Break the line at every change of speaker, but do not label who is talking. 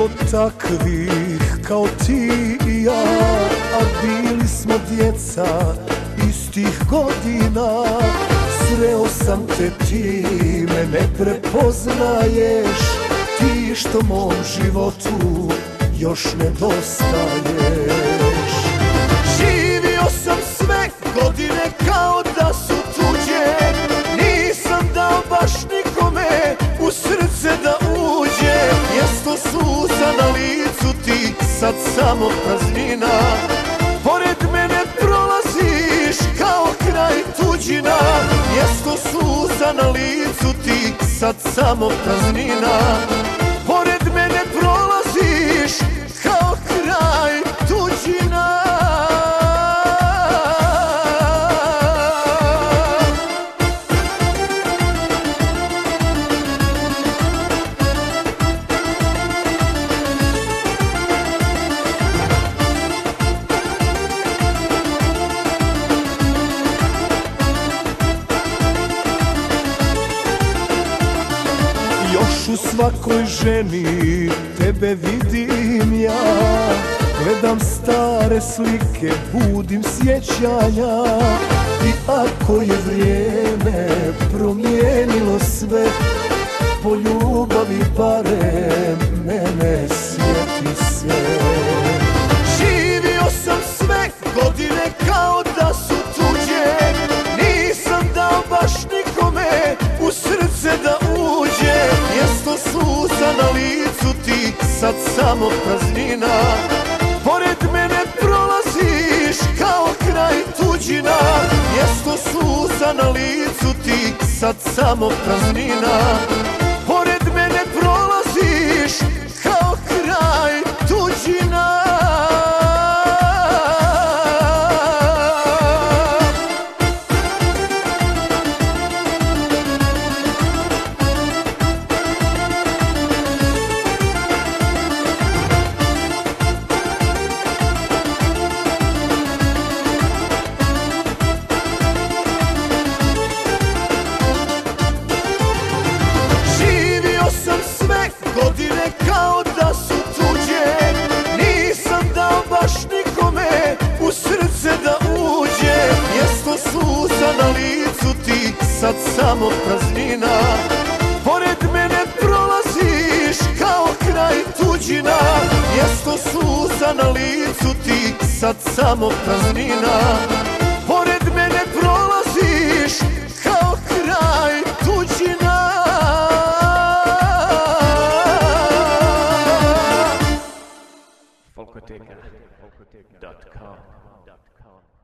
bilo takvih kao ti i ja, a bili smo djeca istih godina. Sreo sam te, ti me ne prepoznaješ, ti što mom životu još nedostaješ. Živio sam sve godine kao da su tuđe, nisam dao baš nikome u srce da uđe. Mjesto suza na licu ti sad samo praznina, pored mene prolaziš kao kraj tuđina. Mjesto suza na licu ti sad samo praznina, pored mene prolaziš kao kraj tuđina. Još u svakoj ženi tebe vidim ja, gledam stare slike, budim sjećanja. I ako je vrijeme promijenilo sve, po ljubavi barem mene sjeti se. Živio sam sve godine kao da su tuđe, nisam dao baš nikome u srce da uđe. Mjesto suza na licu ti sad samo praznina, pored mene prolaziš kao kraj tuđina. Mjesto suza na licu ti sad samo praznina, pored mene prolaziš kao kraj tuđina. Godine kao da su tuđe, nisam dao baš nikome u srce da uđe. Mjesto suza na licu ti sad samo praznina, pored mene prolaziš kao kraj tuđina. Mjesto suza na licu ti sad samo praznina, pored mene prolaziš kao kraj tuđina.
Folkoteka.com